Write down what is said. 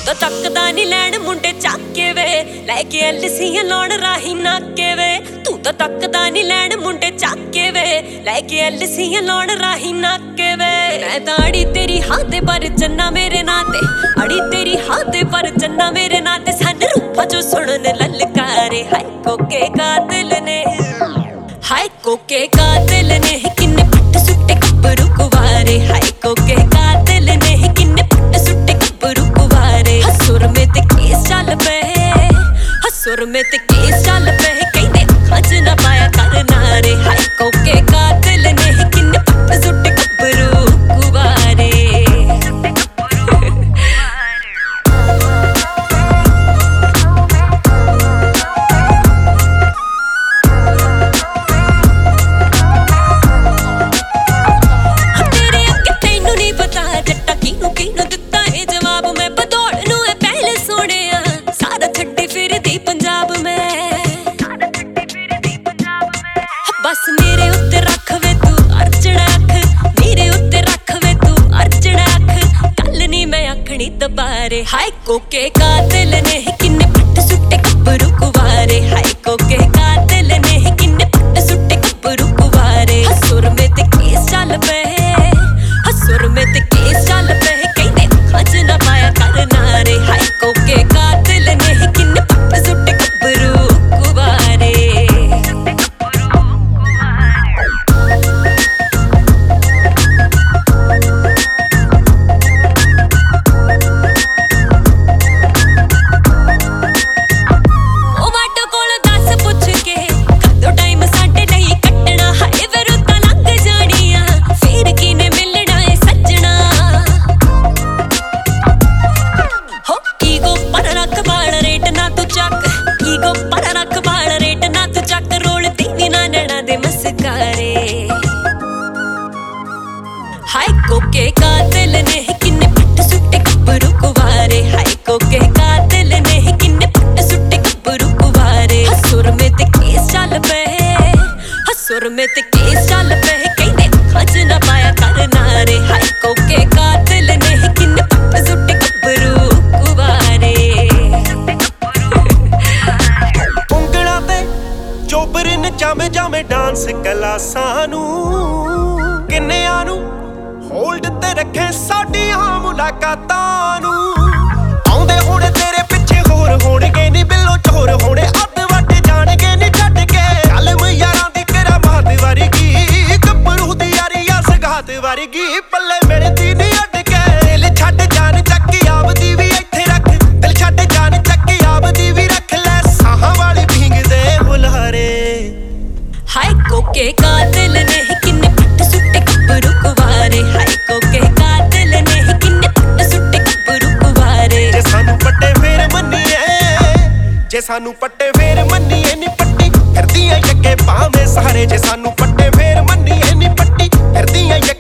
ਤਾਂ ਤੱਕਦਾ ਨੀ ਲੈਣ ਮੁੰਡੇ ਚੱਕ ਕੇ ਵੇ, ਲੈ ਕੇ ਐਲਸੀਆਂ ਲਾਉਣ ਰਾਹੀ ਨਾਕੇ ਵੇ। ਤੂੰ ਤਾਂ ਤੱਕਦਾ ਨੀ ਲੈਣ ਮੁੰਡੇ ਚੱਕ ਕੇ ਵੇ, ਲੈ ਕੇ ਐਲਸੀਆਂ ਲਾਉਣ ਰਾਹੀ ਨਾਕੇ ਵੇ। ਮੈਂ ਤਾਂ ਅੜੀ ਤੇਰੀ ਹਾਂ ਤੇ ਪਰ ਚੰਨਾ ਮੇਰੇ ਨਾਂ ਤੇ, ਅੜੀ ਤੇਰੀ ਹਾਂ ਤੇ ਪਰ ਚੰਨਾ ਮੇਰੇ ਨਾਂ ਤੇ। ਸਾਨੂੰ ਰੂਪਾਂ ਚੋਂ ਸੁਣਨ ਲਲਕਾਰੇ, ਹਾਏ ਕੋਕੇ ਕਾਤਲ ਨੇ, ਹਾਏ ਕੋਕੇ ਕਾਤਲ ਨੇ। ਕਿੰਨੇ ਪੱਟ ਸੁੱਟੇ ਗੱਭਰੂ ਕੁਵਾਰੇ, ਹਾਏ ਕੋਕੇ ਕਾਤਲ ਨੇ। ਕਿੰਨੇ ਪੱਟ ਸੁੱਟੇ ਗੱਭਰੂ ਕੁਵਾਰੇ। ਹਸੁਰ ਮੇ ਤੇ ਕੇਸ ਚੱਲ ਪਏ, ਹਸੁਰ ਮੇ ਤੇ ਕੇਸ ਚੱਲ ਪਏ। ਕਹਿੰਦੇ ਅੱਖਾਂ 'ਚ ਨਾ ਪਾਇਆ ਕਰ ਨਾਰੇ, ਹਾਏ ਕੋਕੇ ਕਾਤਲ ਨੇ। ਕਿੰਨੇ ਪੱਟ ਸੁੱਟੇ ਗੱਭਰੂ ਕੁਵਾਰੇ। बस मेरे उत्ते रख वे तू अर्चना अख, मेरे उत्ते रख वे तू अर्चना अख। कल नी मैं आखनी दोबारे, हाय कोके कातिल ने। किन्ने पट्ट सुट्टे गब्भरू कुवारे, हाय कोके कातिल ने। किन्ने पट्ट सुट्टे गब्भरू कुवारे। हसुर में ते केस चल पए, हसुर में ते केस चल पए। कहंदे अखां 'च ना पाया कर नारे, हाय कोके कातिल ने। किन्ने पट्ट सुट्टे गब्भरू कुवारे। हाय कोके कातिल ने। किन्ने पट्ट सुट्टे गब्भरू कुवारे, हाय कोके कातिल ने। किन्ने पट्ट सुट्टे गब्भरू कुवारे। हसुर में ते केस चल पए, हसुर में ते केस चल पए। कहंदे अखां 'च ना पाया कर नारे, हाय कोके कातिल ने। किन्ने पट्ट सुट्टे गब्भरू कुवारे। ਉਂਗਲਾਂ ਤੇ ਚੋਬਰਨ ਜਾਵੇਂ ਜਾਵੇਂ ਡਾਂਸ ਕਲਾਸਾਂ ਨੂੰ, ਕਿੰਨਿਆਂ ਨੂੰ ਹੋਲਡ ਤੇ ਰੱਖੇ ਸਾਡੀਆਂ ਮੁਲਾਕਾਤਾਂ ਨੂੰ। ਆਉਂਦੇ ਹੋਣੇ ਤੇਰੇ ਪਿੱਛੇ ਹੋਰ ਹੋਣਗੇ ਨੀ ਬਿੱਲੋ ਚੋਰ ਹੋਣੇ, ਅੱਧ ਵੱਟ ਜਾਣਗੇ ਨੀ ਛੱਡ ਕੇ। ਕਲਮ ਯਾਰਾਂ ਦੀ ਕਰਾਮਾਤ ਵਰਗੀ, ਗੱਭਰੂ ਦੀ ਯਾਰੀ ਆ ਸਗਾਤ ਵਰਗੀ। ਪੱਲੇ ਮਿਲਦੀ ਨੀ ਅੱਡ ਕੇ। ਦਿਲ ਛੱਡ ਜਾਨ ਚੱਕ ਆਪਦੀ ਵੀ ਇੱਥੇ ਰੱਖ, ਦਿਲ ਛੱਡ ਜਾਨ ਚੱਕ ਆਪਦੀ ਵੀ ਰੱਖ ਲੈ। ਸਾਹਾਂ ਵਾਲੀ ਭੀਂਗਦੇ ਹੁਲਾਰੇ, ਹਾਏ ਕੋਕੇ ਕਾਤਿਲ ਨੇ। ਕਿੰਨੇ ਪੱਟ ਸੁੱਟੇ ਗੱਭਰੂ ਕੁਵਾਰੇ, ਹਾਏ ਕੋਕੇ ਕਾਤਿਲ ਨੇ। ਕਿੰਨੇ ਪੱਟ ਸੁੱਟੇ ਗੱਭਰੂ ਕੁਵਾਰੇ। ਜੇ ਸਾਨੂੰ ਪੱਟੇ ਫੇਰ ਮੰਨੀਏ, ਜੇ ਸਾਨੂੰ ਪੱਟੇ ਫੇਰ ਮੰਨੀਏ ਨੀ ਪੱਟੀ ਫਿਰਦੀਆਂ ਅੱਗੇ ਭਾਵੇਂ ਸਾਰੇ। ਜੇ ਸਾਨੂੰ ਪੱਟੇ ਫੇਰ ਮੰਨੀਏ ਨੀ ਪੱਟੀ ਫਿਰਦੀਆਂ